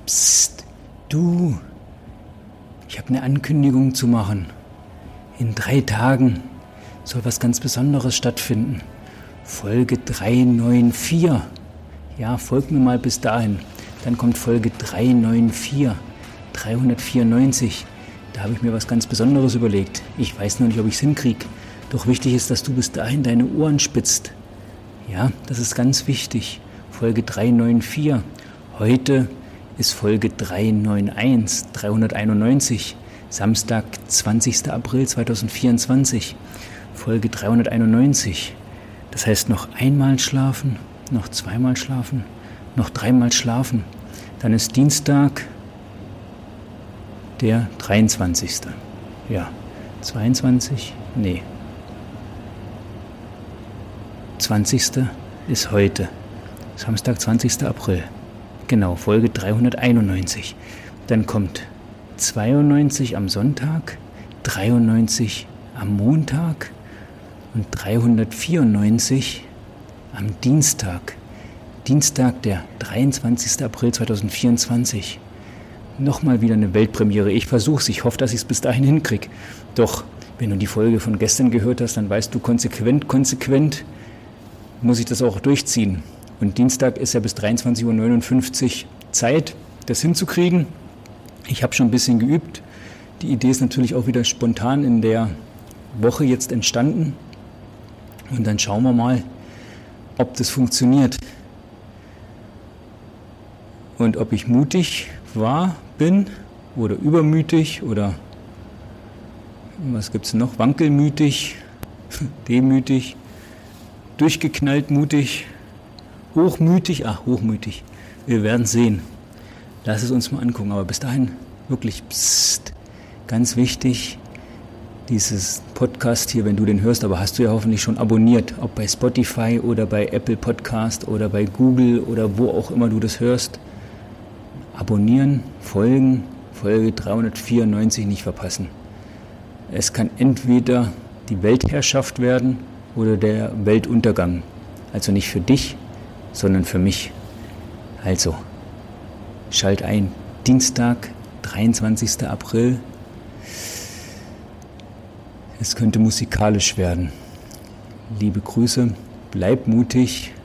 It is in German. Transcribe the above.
Psst, du, ich habe eine Ankündigung zu machen. In 3 Tagen soll was ganz Besonderes stattfinden. Folge 394. Ja, folgt mir mal bis dahin. Dann kommt Folge 394, 394. Da habe ich mir was ganz Besonderes überlegt. Ich weiß noch nicht, ob ich es hinkriege. Doch wichtig ist, dass du bis dahin deine Ohren spitzt. Ja, das ist ganz wichtig. Folge 394. Heute ist Folge 391, 391. Samstag, 20. April 2024. Folge 391. Das heißt noch einmal schlafen, noch zweimal schlafen, noch 3-mal schlafen. Dann ist Dienstag, der 23. Ja, 22? Nee. 20. ist heute. Samstag, 20. April. Genau, Folge 391. Dann kommt 92 am Sonntag, 93 am Montag und 394 am Dienstag. Dienstag, der 23. April 2024. Nochmal wieder eine Weltpremiere. Ich versuch's, ich hoffe, dass ich es bis dahin hinkriege. Doch, wenn du die Folge von gestern gehört hast, dann weißt du, konsequent muss ich das auch durchziehen. Und Dienstag ist ja bis 23:59 Uhr Zeit, das hinzukriegen. Ich habe schon ein bisschen geübt. Die Idee ist natürlich auch wieder spontan in der Woche jetzt entstanden. Und dann schauen wir mal, ob das funktioniert. Und ob ich mutig bin oder übermütig oder was gibt es noch? Wankelmütig, demütig, durchgeknallt mutig, hochmütig. Hochmütig. Wir werden sehen. Lass es uns mal angucken. Aber bis dahin wirklich ganz wichtig, dieses Podcast hier, wenn du den hörst, aber hast du ja hoffentlich schon abonniert, ob bei Spotify oder bei Apple Podcast oder bei Google oder wo auch immer du das hörst. Abonnieren, folgen, Folge 394 nicht verpassen. Es kann entweder die Weltherrschaft werden oder der Weltuntergang. Also nicht für dich, sondern für mich. Also, schalt ein. Dienstag, 23. April. Es könnte musikalisch werden. Liebe Grüße, bleib mutig.